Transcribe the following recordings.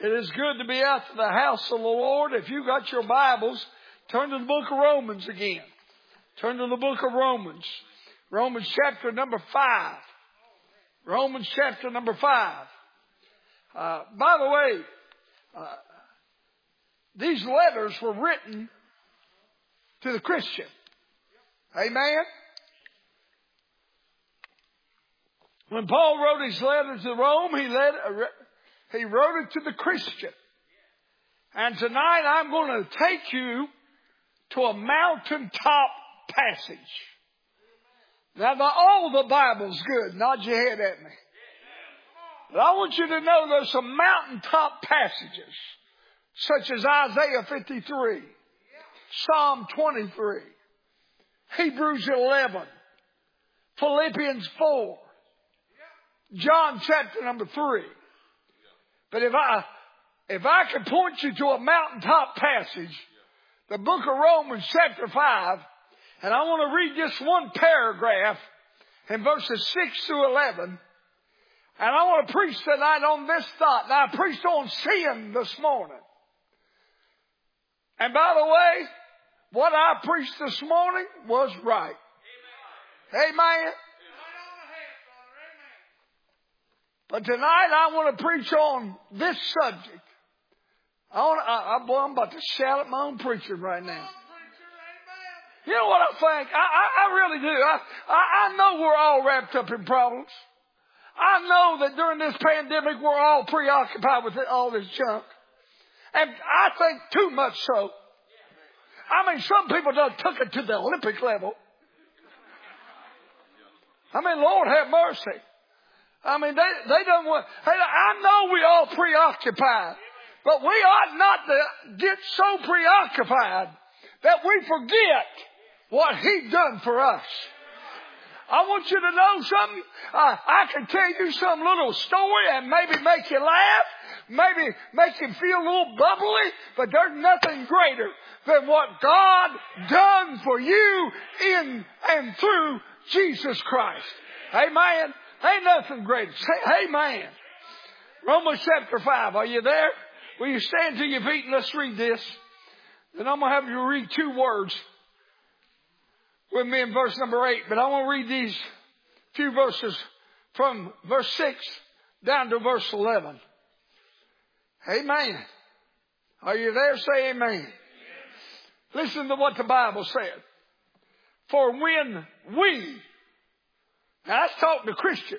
It is good to be out to the house of the Lord. If you got your Bibles, turn to the book of Romans again. Turn to the book of Romans. Romans chapter number 5. Romans chapter number 5. By the way, these letters were written to the Christian. Amen? When Paul wrote his letter to Rome, he wrote it to the Christian. And tonight I'm going to take you to a mountaintop passage. Now, all the Bible's good. Nod your head at me. But I want you to know there's some mountaintop passages, such as Isaiah 53, Psalm 23, Hebrews 11, Philippians 4, John chapter number 3. But if I could point you to a mountaintop passage, the book of Romans chapter 5, and I want to read just one paragraph in verses 6 through 11, and I want to preach tonight on this thought. Now, I preached on sin this morning. And by the way, what I preached this morning was right. Amen. But tonight I want to preach on this subject. I'm about to shout at my own preaching right now. You know what I think? I really do. I know we're all wrapped up in problems. I know that during this pandemic we're all preoccupied with all this junk. And I think too much so. I mean, some people done took it to the Olympic level. I mean, Lord have mercy. I mean, they don't want... Hey, I know we all preoccupied. But we ought not to get so preoccupied that we forget what He done for us. I want you to know something. I can tell you some little story and maybe make you laugh. Maybe make you feel a little bubbly. But there's nothing greater than what God done for you in and through Jesus Christ. Amen. Ain't nothing greater. Say amen. Romans chapter 5. Are you there? Will you stand to your feet and let's read this? Then I'm going to have you read two words with me in verse number 8. But I want to read these few verses from verse 6 down to verse 11. Amen. Are you there? Say amen. Listen to what the Bible said. For when we... Now that's talking to Christians.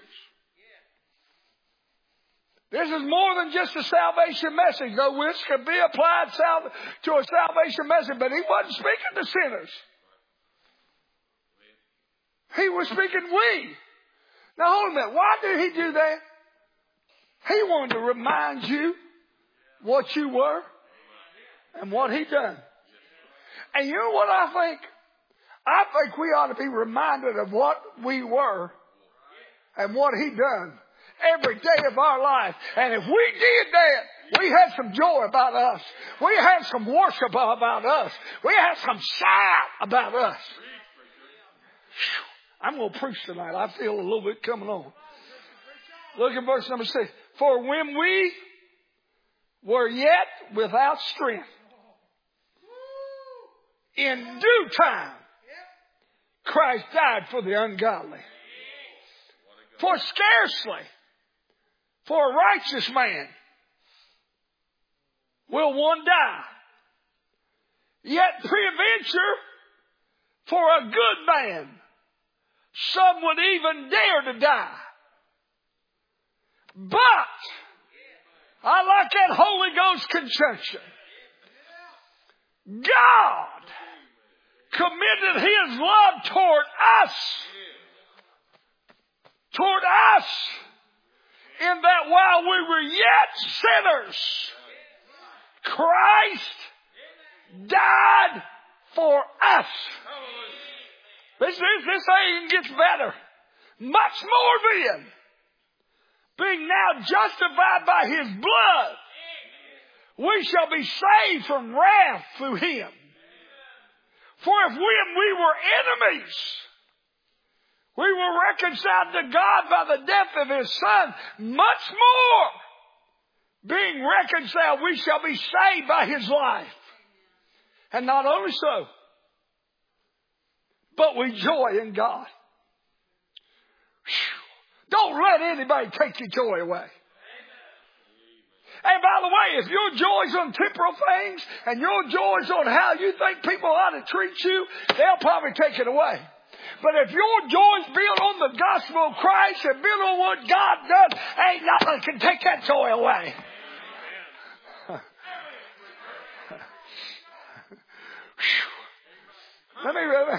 This is more than just a salvation message, though which could be applied to a salvation message, but He wasn't speaking to sinners. He was speaking we. Now hold a minute. Why did He do that? He wanted to remind you what you were and what He done. And you know what I think? I think we ought to be reminded of what we were and what He done every day of our life. And if we did that, we had some joy about us. We had some worship about us. We had some shout about us. I'm going to preach tonight. I feel a little bit coming on. Look at verse number 6. For when we were yet without strength, in due time, Christ died for the ungodly. For scarcely for a righteous man will one die. Yet peradventure for a good man some would even dare to die. But I like that Holy Ghost conjunction. God committed His love toward us. In that while we were yet sinners, Christ died for us. This ain't gets better. Much more then, being now justified by His blood, we shall be saved from wrath through Him. For if when we were enemies, we were reconciled to God by the death of His Son, much more being reconciled, we shall be saved by his life. And not only so, but we joy in God. Don't let anybody take your joy away. And by the way, if your joy's on temporal things and your joy's on how you think people ought to treat you, they'll probably take it away. But if your joy's built on the gospel of Christ and built on what God does, ain't nothing can take that joy away. Let me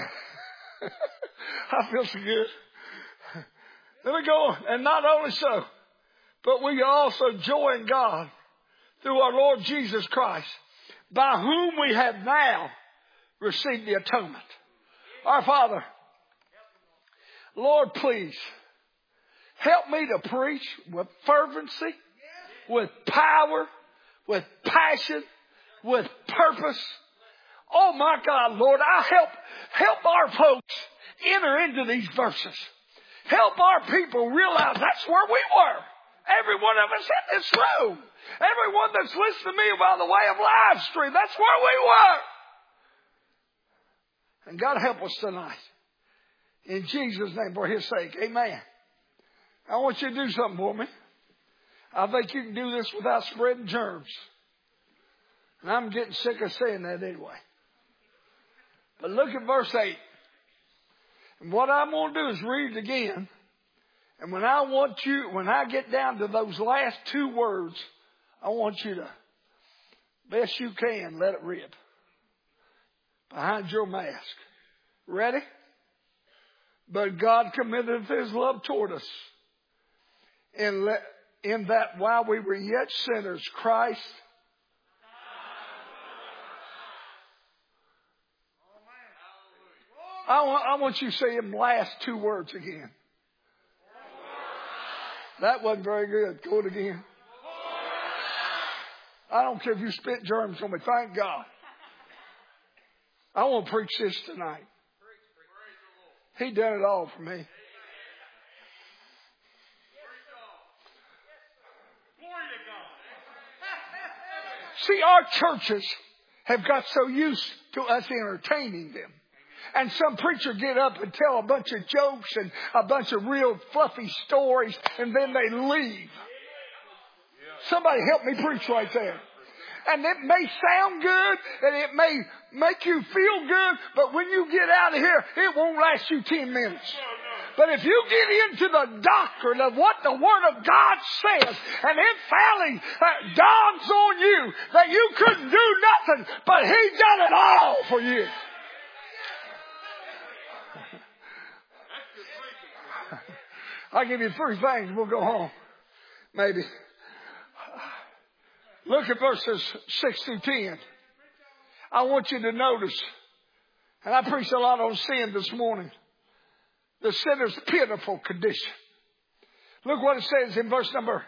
I feel so good. Let me go on. And not only so, but we also joy in God through our Lord Jesus Christ, by whom we have now received the atonement. Our Father, Lord, please help me to preach with fervency, with power, with passion, with purpose. Oh my God, Lord, help our folks enter into these verses. Help our people realize that's where we were. Every one of us in this room. Everyone that's listening to me by the way of live stream. That's where we were. And God help us tonight. In Jesus' name, for his sake. Amen. I want you to do something for me. I think you can do this without spreading germs. And I'm getting sick of saying that anyway. But look at verse 8. And what I'm going to do is read it again. And when I get down to those last two words, I want you to, best you can, let it rip. Behind your mask. Ready? But God committed his love toward us. In that while we were yet sinners, Christ I want you to say them last two words again. That wasn't very good. Go it again. I don't care if you spit germs on me. Thank God. I want to preach this tonight. He done it all for me. See, our churches have got so used to us entertaining them. And some preacher get up and tell a bunch of jokes and a bunch of real fluffy stories, and then they leave. Somebody help me preach right there. And it may sound good, and it may make you feel good, but when you get out of here, it won't last you 10 minutes. But if you get into the doctrine of what the Word of God says, and it finally dawns on you that you couldn't do nothing, but He done it all for you. I'll give you three things. We'll go home. Maybe. Look at verses 6 through 10. I want you to notice, and I preached a lot on sin this morning, the sinner's pitiful condition. Look what it says in verse number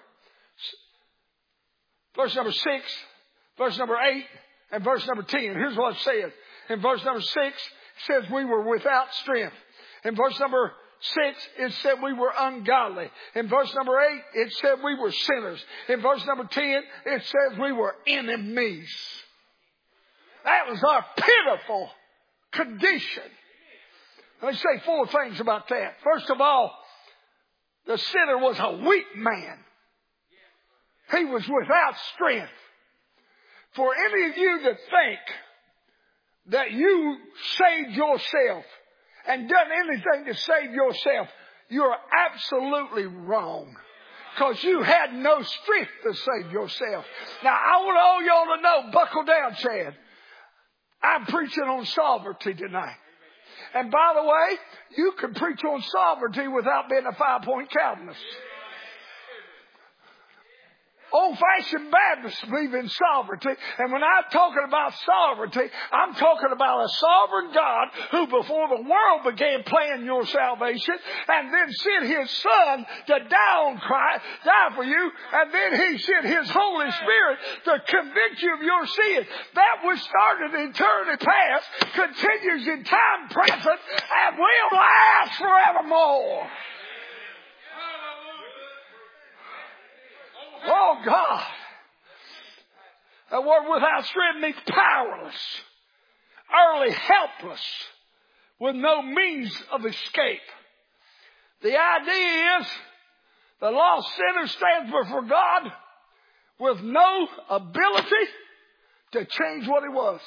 6, verse number 8, and verse number 10. Here's what it says. In verse number 6, it says we were without strength. In verse number 6, it said we were ungodly. In verse number 8, it said we were sinners. In verse number 10, it says we were enemies. That was our pitiful condition. Let me say four things about that. First of all, the sinner was a weak man. He was without strength. For any of you that think that you saved yourself and done anything to save yourself, you're absolutely wrong. Because you had no strength to save yourself. Now, I want all y'all to know, buckle down, Chad. I'm preaching on sovereignty tonight. And by the way, you can preach on sovereignty without being a 5-point Calvinist. Old-fashioned Baptists believe in sovereignty. And when I'm talking about sovereignty, I'm talking about a sovereign God who before the world began planning your salvation and then sent His Son to die for you. And then He sent His Holy Spirit to convict you of your sin. That was started in eternity past, continues in time present, and will last forevermore. Oh, God. The word without strength means powerless, utterly helpless, with no means of escape. The idea is the lost sinner stands before God with no ability to change what he was.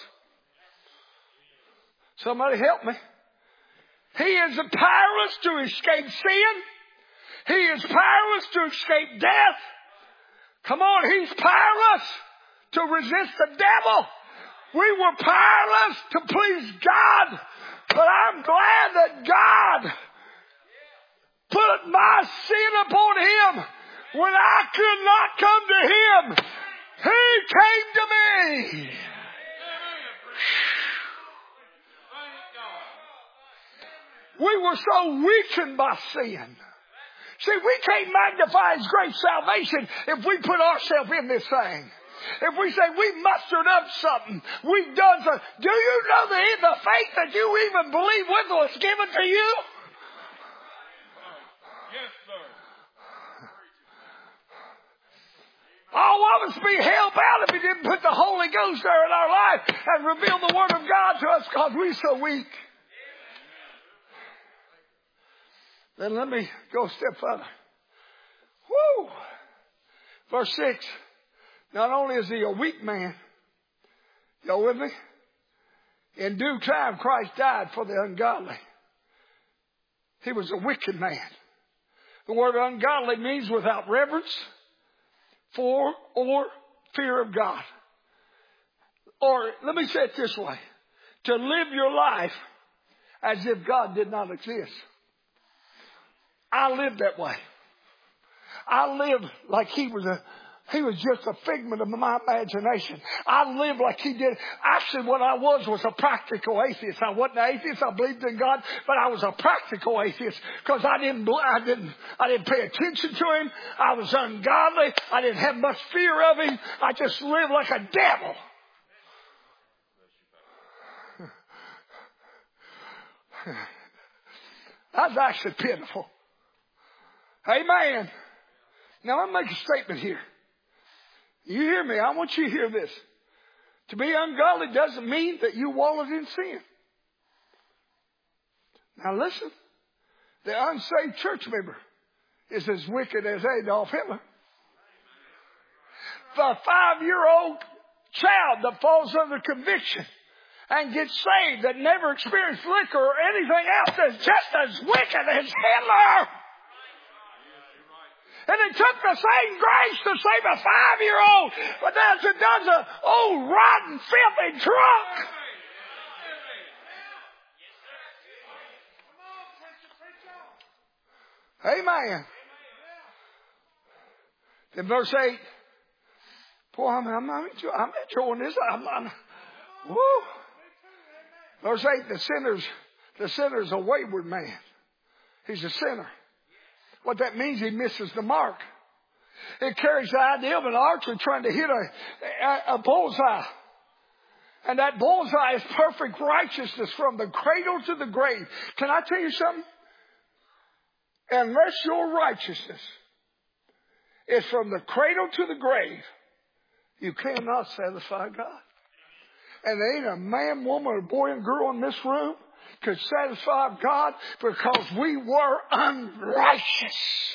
Somebody help me. He is powerless to escape sin. He is powerless to escape death. Come on, he's powerless to resist the devil. We were powerless to please God. But I'm glad that God put my sin upon him when I could not come to him. He came to me. We were so weakened by sin. See, we can't magnify his great salvation if we put ourselves in this thing. If we say we mustered up something, we've done something. Do you know the faith that you even believe with was given to you? Yes, sir. All of us be held bound if he didn't put the Holy Ghost there in our life and reveal the Word of God to us because we're so weak. Then let me go a step further. Woo! Verse 6. Not only is he a weak man, y'all with me? In due time, Christ died for the ungodly. He was a wicked man. The word ungodly means without reverence for or fear of God. Or let me say it this way. To live your life as if God did not exist. I lived that way. I lived like he was just a figment of my imagination. I lived like he did. Actually, what I was a practical atheist. I wasn't an atheist. I believed in God, but I was a practical atheist because I didn't pay attention to him. I was ungodly. I didn't have much fear of him. I just lived like a devil. That's actually pitiful. Amen. Now, I'm going to make a statement here. You hear me? I want you to hear this. To be ungodly doesn't mean that you wallowed in sin. Now, listen. The unsaved church member is as wicked as Adolf Hitler. The 5-year-old child that falls under conviction and gets saved that never experienced liquor or anything else is just as wicked as Hitler. And it took the same grace to save a 5-year-old, but as it does an old, rotten, filthy drunk. Amen. Then verse 8. Boy, I'm enjoying this. Woo. Verse 8, the sinner's a wayward man. He's a sinner. What that means, he misses the mark. It carries the idea of an archer trying to hit a bullseye. And that bullseye is perfect righteousness from the cradle to the grave. Can I tell you something? Unless your righteousness is from the cradle to the grave, you cannot satisfy God. And there ain't a man, woman, or boy and girl in this room could satisfy God because we were unrighteous.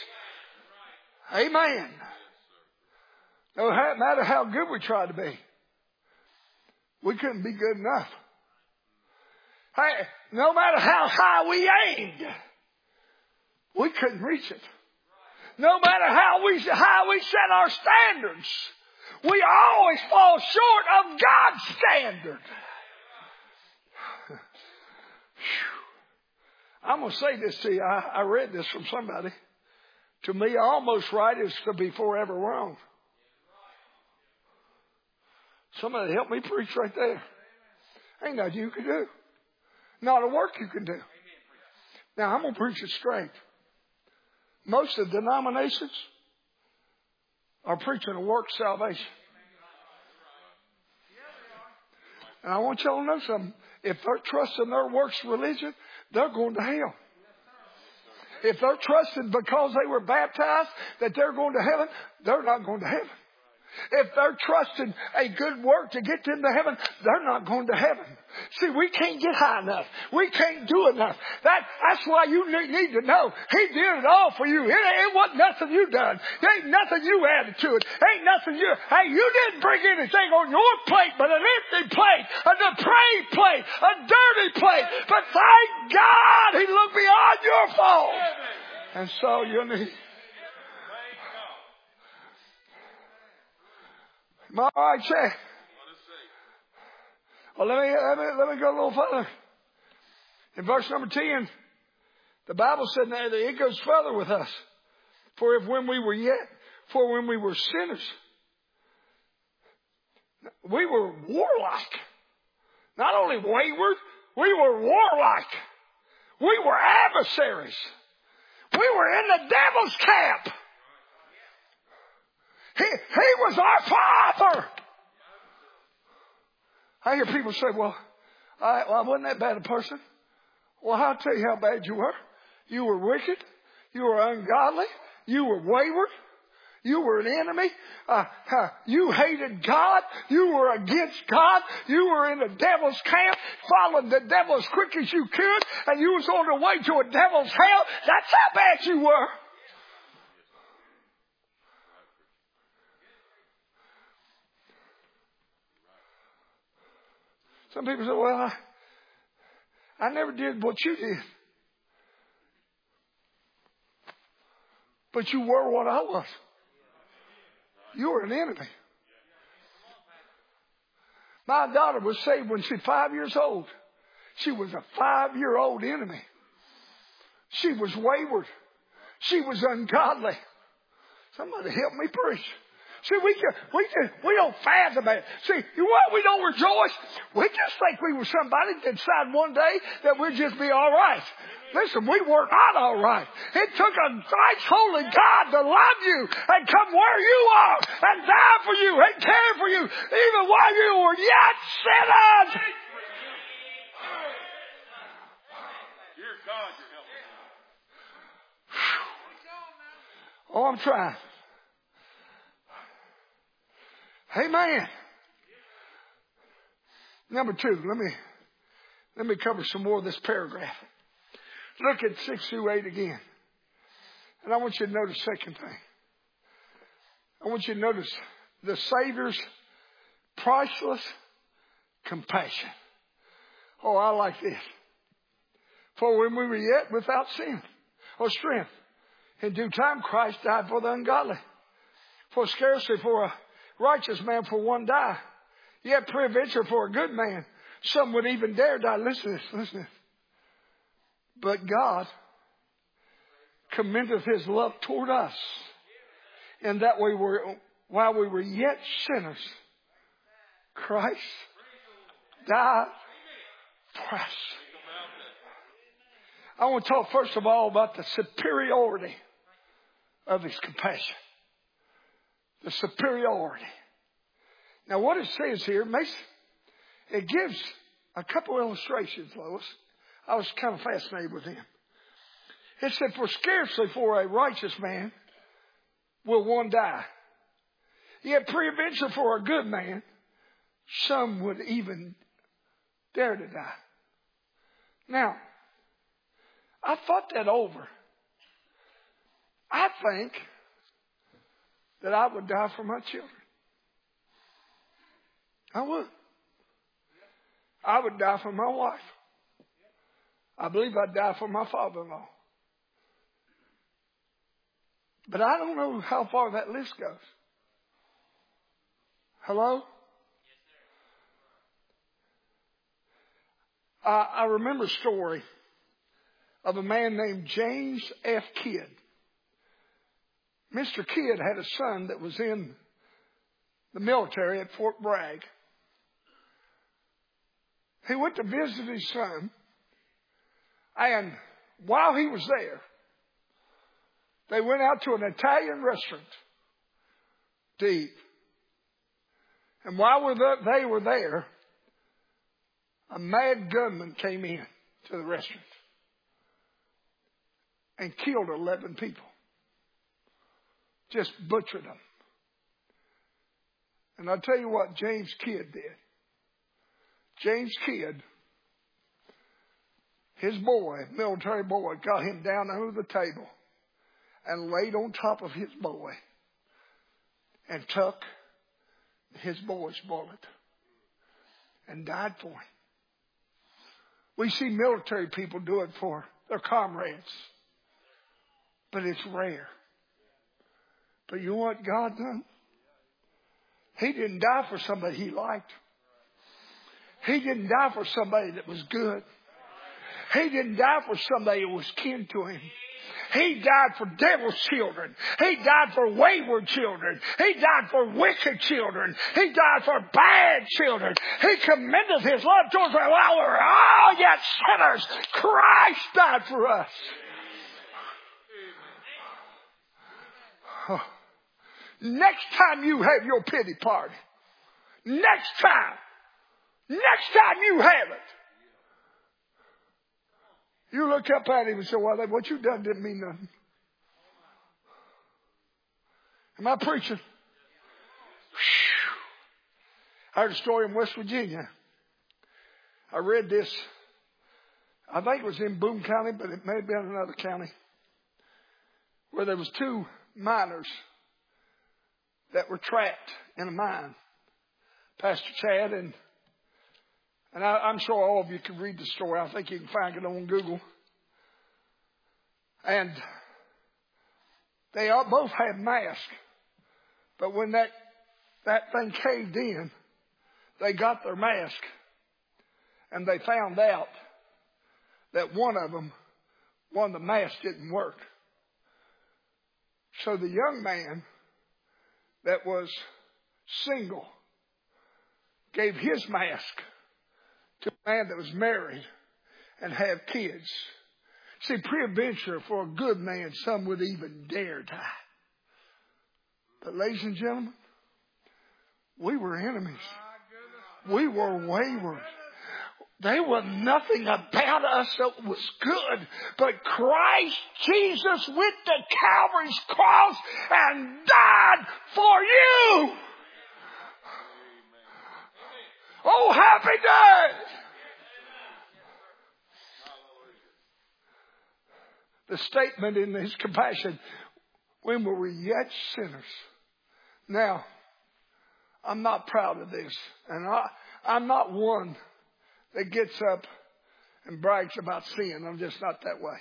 Amen. No matter how good we tried to be, we couldn't be good enough. Hey, no matter how high we aimed, we couldn't reach it. No matter how we set our standards, we always fall short of God's standard. I'm going to say this to you. I read this from somebody. To me, almost right is to be forever wrong. Somebody help me preach right there. Ain't nothing you can do. Not a work you can do. Now, I'm going to preach it straight. Most of the denominations are preaching a work salvation. And I want y'all to know something. If they're trusting their works religion, they're going to hell. If they're trusting because they were baptized that they're going to heaven, they're not going to heaven. If they're trusting a good work to get them to heaven, they're not going to heaven. See, we can't get high enough. We can't do enough. That's why you need to know He did it all for you. It wasn't nothing you done. It ain't nothing you added to it. Ain't nothing you. Hey, you didn't bring anything on your plate but an empty plate, a depraved plate, a dirty plate. But thank God He looked beyond your fault. And so you need. All right, check. Well, let me go a little further. In verse number 10, the Bible said that it goes further with us. For when we were sinners, we were warlike. Not only wayward, we were warlike. We were adversaries. We were in the devil's camp. He was our father. I hear people say, well, I wasn't that bad a person. Well, I'll tell you how bad you were. You were wicked. You were ungodly. You were wayward. You were an enemy. You hated God. You were against God. You were in the devil's camp, following the devil as quick as you could, and you was on the way to a devil's hell. That's how bad you were. Some people say, well, I never did what you did. But you were what I was. You were an enemy. My daughter was saved when she was 5 years old. She was a 5-year-old enemy. She was wayward. She was ungodly. Somebody help me preach. See, we don't fathom it. See, what we don't rejoice. We just think we were somebody that decided one day that we'd just be all right. Listen, we were not all right. It took a nice holy God to love you and come where you are and die for you and care for you even while you were yet sinners. Dear God, you're helping. Oh, I'm trying. Amen. Number 2, let me cover some more of this paragraph. Look at 6 through 8 again. And I want you to notice the second thing. I want you to notice the Savior's priceless compassion. Oh, I like this. For when we were yet without sin or strength, in due time Christ died for the ungodly. For scarcely for a righteous man for one die, yet peradventure for a good man some would even dare die. Listen to this, listen to this. But God commendeth His love toward us, in that while we were yet sinners, Christ died for us. I want to talk first of all about the superiority of His compassion. The superiority. Now what it says here, it gives a couple illustrations, Lois. I was kind of fascinated with them. It said, for scarcely for a righteous man will one die. Yet peradventure for a good man, some would even dare to die. Now, I thought that over. I think that I would die for my children. I would. I would die for my wife. I believe I'd die for my father-in-law. But I don't know how far that list goes. Hello? I remember a story of a man named James F. Kidd. Mr. Kidd had a son that was in the military at Fort Bragg. He went to visit his son, and while he was there, they went out to an Italian restaurant to eat. And while they were there, a mad gunman came in to the restaurant and killed 11 people. Just butchered them. And I'll tell you what James Kidd did. James Kidd, his boy, military boy, got him down under the table and laid on top of his boy and took his boy's bullet and died for him. We see military people do it for their comrades, but it's rare. But you know what God done? He didn't die for somebody he liked. He didn't die for somebody that was good. He didn't die for somebody who was kin to him. He died for devil's children. He died for wayward children. He died for wicked children. He died for bad children. He commended his love towards us while we were all yet sinners. Christ died for us. Oh. Next time you have your pity party, next time you have it, you look up at him and say, well, what you done didn't mean nothing. Am I preaching? I heard a story in West Virginia. I read this. I think it was in Boone County, but it may have been another county, where there was 2 miners that were trapped in a mine. Pastor Chad and I'm sure all of you can read the story. I think you can find it on Google. And they all both had masks. But when that thing caved in, they got their mask. And they found out that one of the masks didn't work. So the young man that was single gave his mask to a man that was married and have kids. See, peradventure for a good man, some would even dare die. But ladies and gentlemen, we were enemies. We were wayward. There was nothing about us that was good. But Christ Jesus went to Calvary's cross and died for you. Oh, happy day! The statement in his compassion, when we were yet sinners. Now, I'm not proud of this. And I'm not one that gets up and brags about sin. I'm just not that way.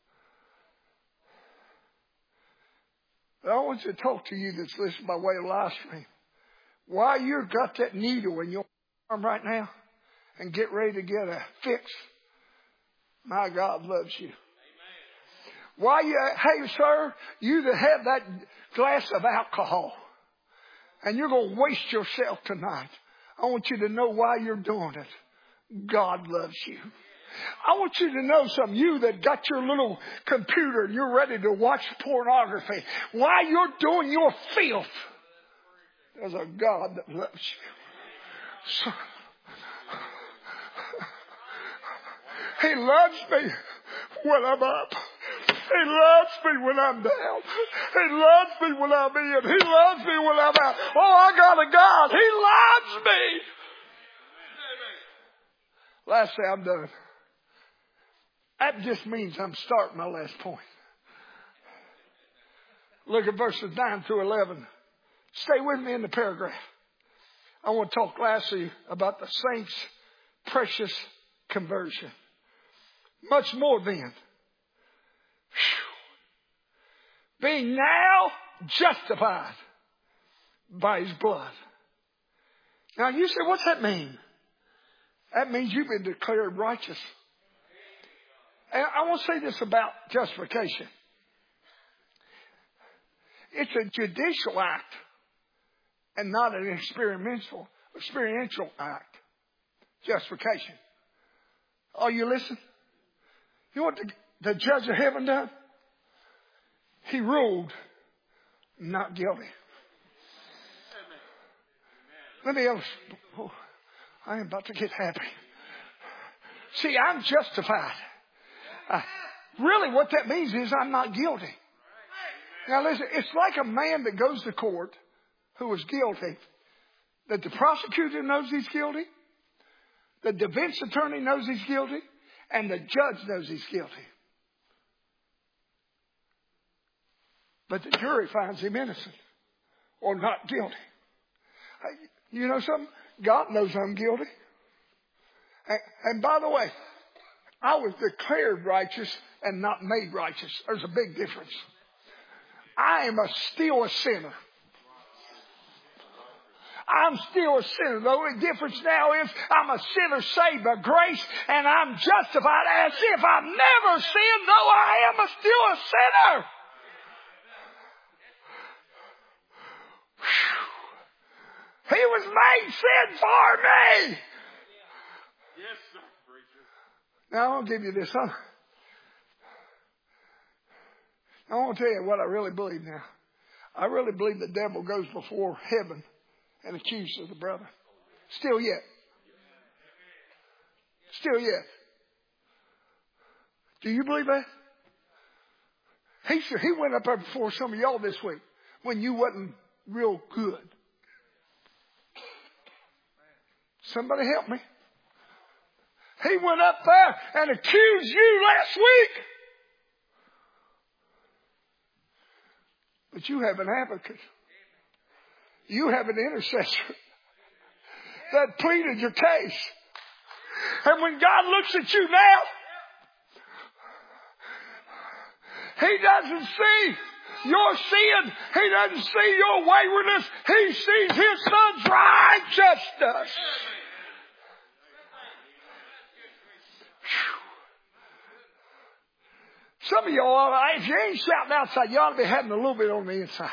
But I want to talk to you that's listening by way of live stream. While you've got that needle in your arm right now and get ready to get a fix, my God loves you. Why hey sir, you that have that glass of alcohol and you're going to waste yourself tonight, I want you to know why you're doing it. God loves you. I want you to know something. You that got your little computer and you're ready to watch pornography, while you're doing your filth, there's a God that loves you. So, He loves me when I'm up. He loves me when I'm down. He loves me when I'm in. He loves me when I'm out. Oh, I got a God. He loves me. Lastly, I'm done. That just means I'm starting my last point. Look at verses 9 through 11. Stay with me in the paragraph. I want to talk lastly about the saints' precious conversion. Much more then. Being now justified by His blood. Now you say, what's that mean? That means you've been declared righteous. And I want to say this about justification. It's a judicial act and not an experiential act. Justification. Are you listening? You know what the judge of heaven done? He ruled not guilty. Let me else. Oh, I am about to get happy. See, I'm justified. Really what that means is I'm not guilty. Now listen, it's like a man that goes to court who was guilty that the prosecutor knows he's guilty, the defense attorney knows he's guilty, and the judge knows he's guilty. But the jury finds him innocent or not guilty. You know something? God knows I'm guilty. And by the way, I was declared righteous and not made righteous. There's a big difference. I am still a sinner. I'm still a sinner. The only difference now is I'm a sinner saved by grace, and I'm justified as if I've never sinned, though I am still a sinner. Whew. He was made sin for me. Yes, sir, preacher. Now, I'll give you this. I want to tell you what I really believe now. I really believe the devil goes before heaven and accuses the brother. Still yet. Still yet. Do you believe that? He went up there before some of y'all this week when you wasn't real good. Somebody help me. He went up there and accused you last week. But you have an advocate. You have an intercessor that pleaded your case. And when God looks at you now, He doesn't see your sin. He doesn't see your waywardness. He sees His Son's righteousness. Some of y'all, if you ain't shouting outside, you ought to be having a little bit on the inside.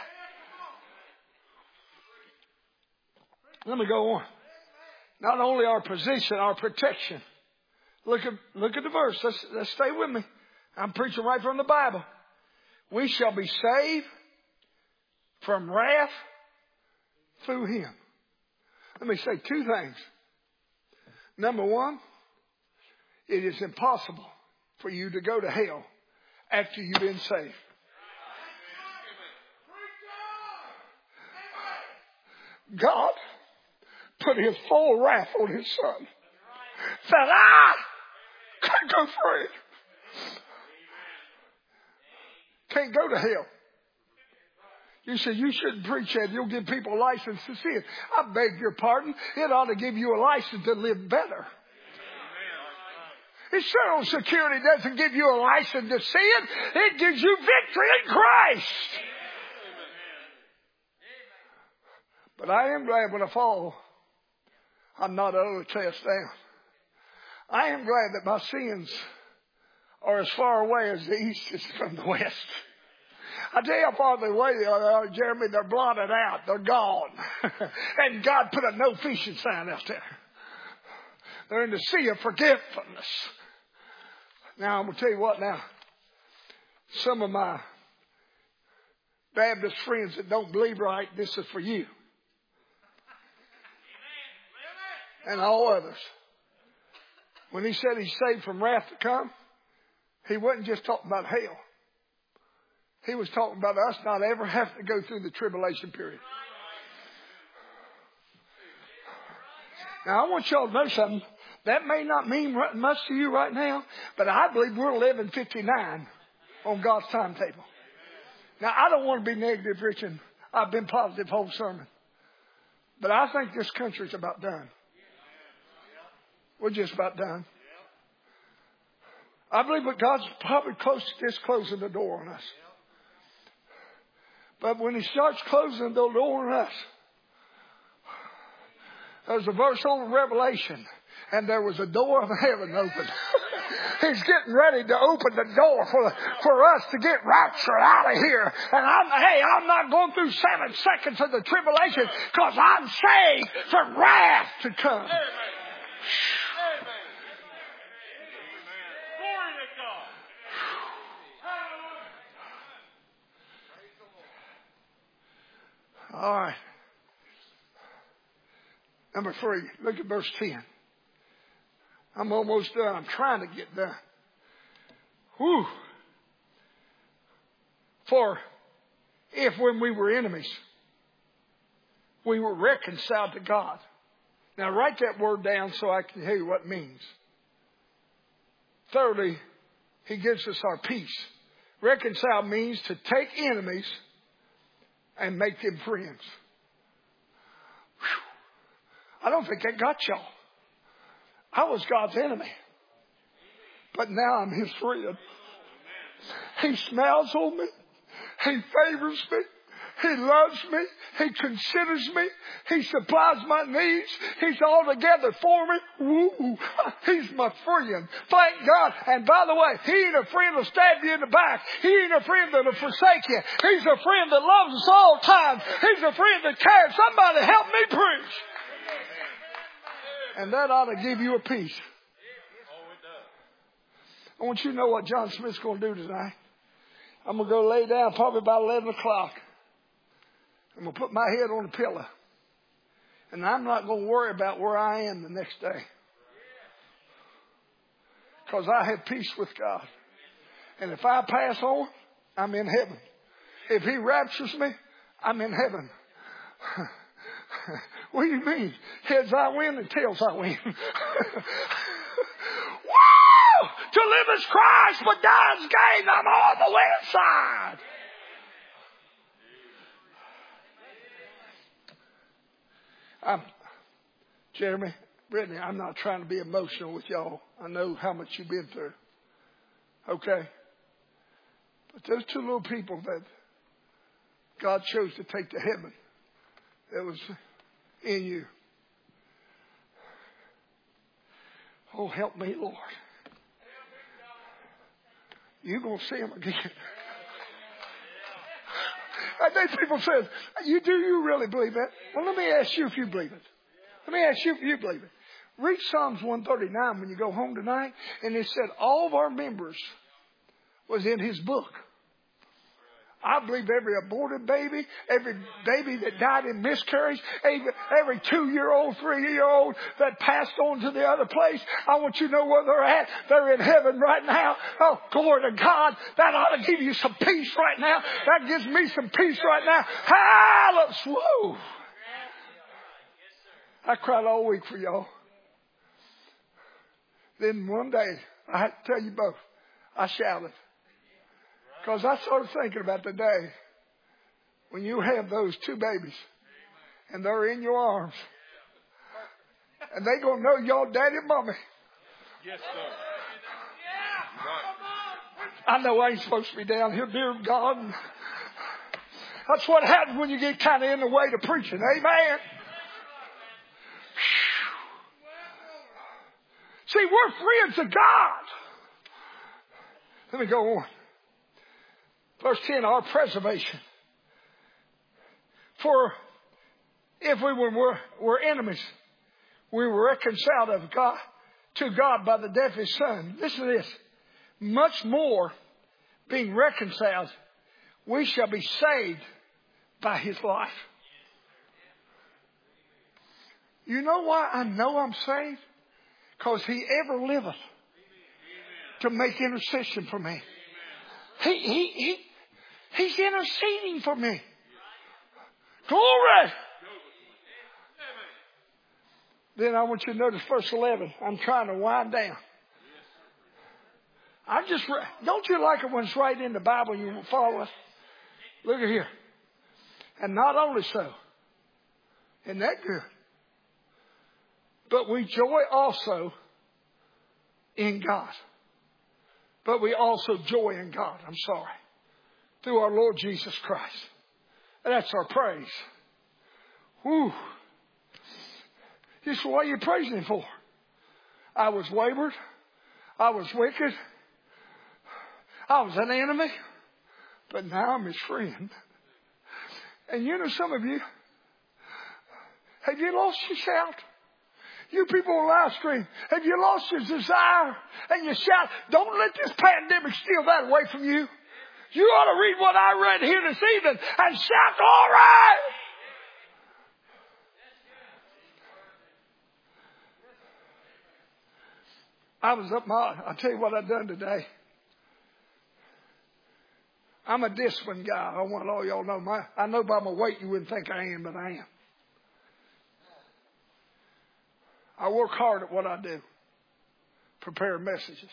Let me go on. Not only our position, our protection. Look at the verse. Let's stay with me. I'm preaching right from the Bible. We shall be saved from wrath through Him. Let me say two things. Number one, it is impossible for you to go to hell after you've been saved. God put His full wrath on His Son that I could go free. Can't go to hell. You say you shouldn't preach that. You'll give people a license to sin. I beg your pardon. It ought to give you a license to live better. Social Security doesn't give you a license to sin. It gives you victory in Christ. But I am glad when I fall, I'm not utterly cast down. I am glad that my sins are as far away as the east is from the west. I tell you how far away they are, Jeremy. They're blotted out. They're gone. And God put a no fishing sign out there. They're in the sea of forgetfulness. Now, I'm going to tell you what now. Some of my Baptist friends that don't believe right, this is for you. And all others. When He said He's saved from wrath to come, He wasn't just talking about hell. He was talking about us not ever having to go through the tribulation period. Now, I want y'all to know something. That may not mean much to you right now, but I believe we're 11:59 on God's timetable. Now, I don't want to be negative, Rich, and I've been positive whole sermon. But I think this country's about done. We're just about done. I believe that God's probably just closing the door on us. But when He starts closing the door on us, there's a verse over Revelation, and there was a door of heaven open. He's getting ready to open the door for us to get raptured out of here. And I'm not going through 7 seconds of the tribulation because I'm saved from wrath to come. Amen. All right. Number 3, look at verse 10. I'm almost done. I'm trying to get done. Whew. For if when we were enemies, We were reconciled to God. Now write that word down so I can tell you what it means. Thirdly, he gives us our peace. Reconcile means to take enemies and make them friends. Whew. I don't think that got y'all. I was God's enemy. But now I'm his friend. He smiles on me. He favors me. He loves me. He considers me. He supplies my needs. He's altogether for me. Woo. He's my friend. Thank God. And by the way, he ain't a friend that'll stab you in the back. He ain't a friend that'll forsake you. He's a friend that loves us all times. He's a friend that cares. Somebody help me preach. And that ought to give you a peace. I want you to know what John Smith's going to do tonight. I'm going to go lay down probably about 11 o'clock. I'm going to put my head on a pillow. And I'm not going to worry about where I am the next day. Because I have peace with God. And if I pass on, I'm in heaven. If he raptures me, I'm in heaven. What do you mean? Heads I win and tails I win. Woo! To live is Christ, but die is gain. I'm on the win side. Jeremy, Brittany, I'm not trying to be emotional with y'all. I know how much you've been through. Okay? But those two little people that God chose to take to heaven, that was in you. Oh, help me, Lord. You're going to see them again. And then people say, do you really believe that? Well, let me ask you if you believe it. Let me ask you if you believe it. Read Psalms 139 when you go home tonight. And it said all of our members was in his book. I believe every aborted baby, every baby that died in miscarriage, every 2-year-old, 3-year-old that passed on to the other place. I want you to know where they're at. They're in heaven right now. Oh, glory to God. That ought to give you some peace right now. That gives me some peace right now. Hallelujah. I cried all week for y'all. Then one day, I had to tell you both, I shouted. Because I started thinking about the day when you have those two babies and they're in your arms. And they're going to know your daddy and mommy. Yes, sir. I know I ain't supposed to be down here, dear God. And that's what happens when you get kind of in the way to preaching. Amen. See, we're friends of God. Let me go on. Verse 10, our preservation. For if we were enemies, we were reconciled to God by the death of his Son. Listen to this. Much more, being reconciled, we shall be saved by his life. You know why I know I'm saved? Because he ever liveth to make intercession for me. He's interceding for me. Glory. Then I want you to notice verse 11. I'm trying to wind down. Don't you like it when it's right in the Bible and you follow us? Look at here. And not only so. Isn't that good? But we joy also in God. But we also joy in God. I'm sorry. Through our Lord Jesus Christ. And that's our praise. Whew. You say, what are you praising him for? I was wayward. I was wicked. I was an enemy. But now I'm his friend. And you know some of you, have you lost your shout? You people on live stream, have you lost your desire and your shout? Don't let this pandemic steal that away from you. You ought to read what I read here this evening and shout, all right. I'll tell you what I've done today. I'm a disciplined guy. I want all y'all to know. I know by my weight you wouldn't think I am, but I am. I work hard at what I do. Prepare messages.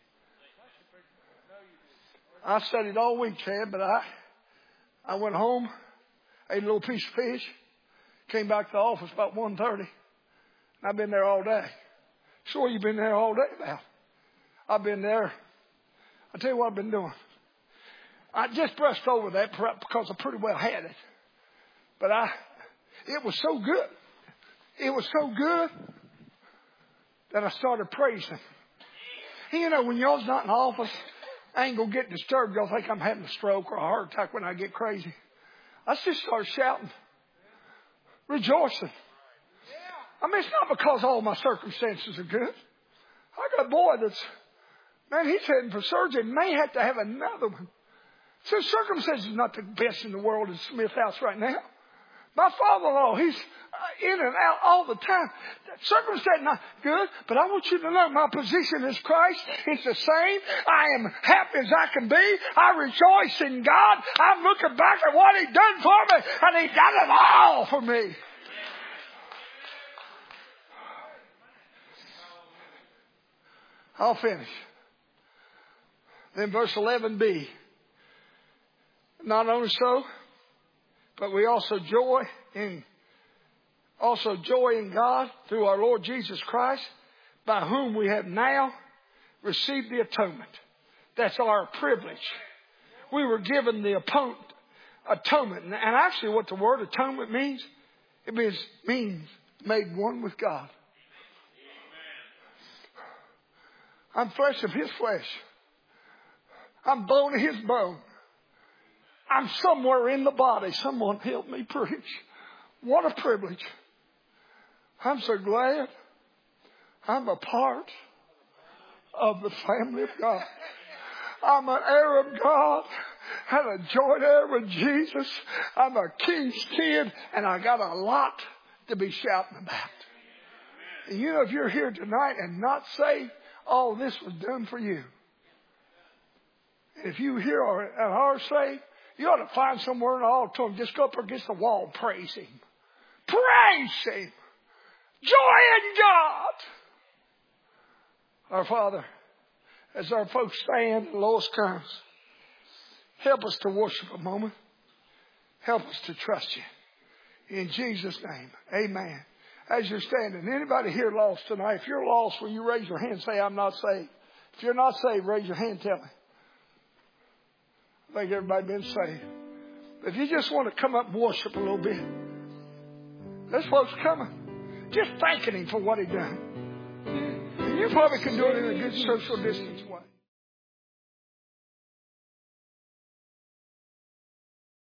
I studied all week, Chad, but I went home, ate a little piece of fish, came back to the office about 1:30. I've been there all day. Sure, you've been there all day now. I've been there. I'll tell you what I've been doing. I just brushed over that because I pretty well had it. But it was so good. It was so good that I started praising. You know, when y'all's not in the office, I ain't going to get disturbed. Y'all think I'm having a stroke or a heart attack when I get crazy. I just started shouting, rejoicing. I mean, it's not because all my circumstances are good. I got a boy man, he's heading for surgery. May have to have another one. So circumstances are not the best in the world in Smith House right now. My father-in-law, he's in and out all the time. Circumstances not good, but I want you to know my position is Christ. It's the same. I am happy as I can be. I rejoice in God. I'm looking back at what He done for me, and He done it all for me. I'll finish. Then verse 11b. Not only so, but we also joy in God through our Lord Jesus Christ, by whom we have now received the atonement. That's our privilege. We were given the atonement. And actually what the word atonement means, it means made one with God. I'm flesh of His flesh. I'm bone of His bone. I'm somewhere in the body. Someone help me preach. What a privilege. I'm so glad I'm a part of the family of God. I'm an heir of God and a joint heir with Jesus. I'm a king's kid, and I got a lot to be shouting about. And you know, if you're here tonight and not saved, all this was done for you. If you here are saved, you ought to find somewhere in the auditorium, just go up against the wall and praise Him. Praise Him. Joy in God. Our Father, as our folks stand and Lois comes, help us to worship a moment. Help us to trust You. In Jesus' name, amen. As you're standing, anybody here lost tonight? If you're lost, will you raise your hand and say, I'm not saved? If you're not saved, raise your hand and tell me. I think everybody been saved. If you just want to come up and worship a little bit, there's folks coming, just thanking Him for what He done. And you probably can do it in a good social distance way.